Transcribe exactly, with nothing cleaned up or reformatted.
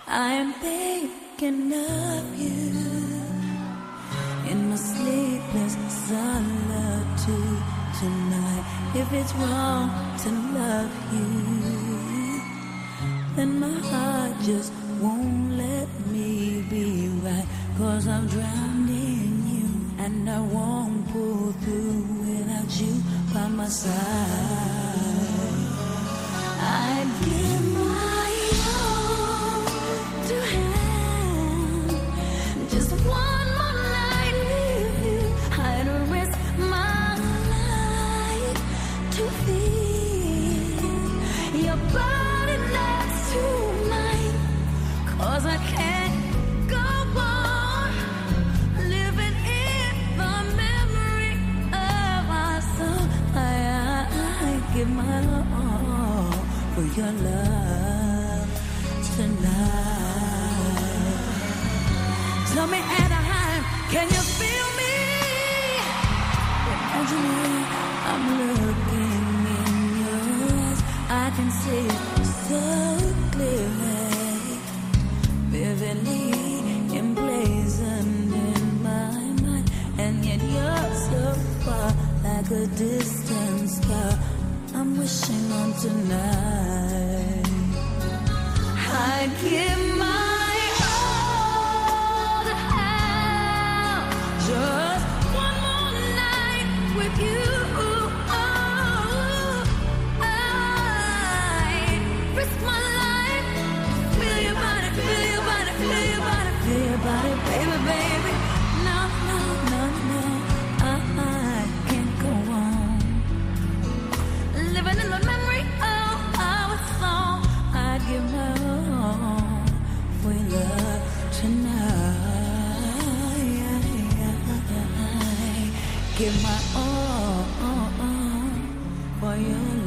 I'm thinking of you in my sleepless solitude tonight. If it's wrong to love you, then my heart just won't let me be right. Cause I'm drowned in you, and I won't pull through without you by my side. I'd give my all to have just one more night with you. I'd risk my life to feel your body next to mine. Cause I can't go on living in the memory of our song. I, I, I give my all for your love tonight. Tell me, Anaheim, can you feel me? Imagine I'm looking in your eyes. I can see it so clearly, vividly emblazoned in my mind. And yet you're so far, like a distant star. I'm wishing on tonight. I'd give my all to have just one more night with you. I'd risk my life. Feel your body, feel your body, feel your body, feel your body, baby, baby. No, no, no, no, I, I can't go on living in the memory of our song. I'd give my all for your love tonight. Give my all for your love.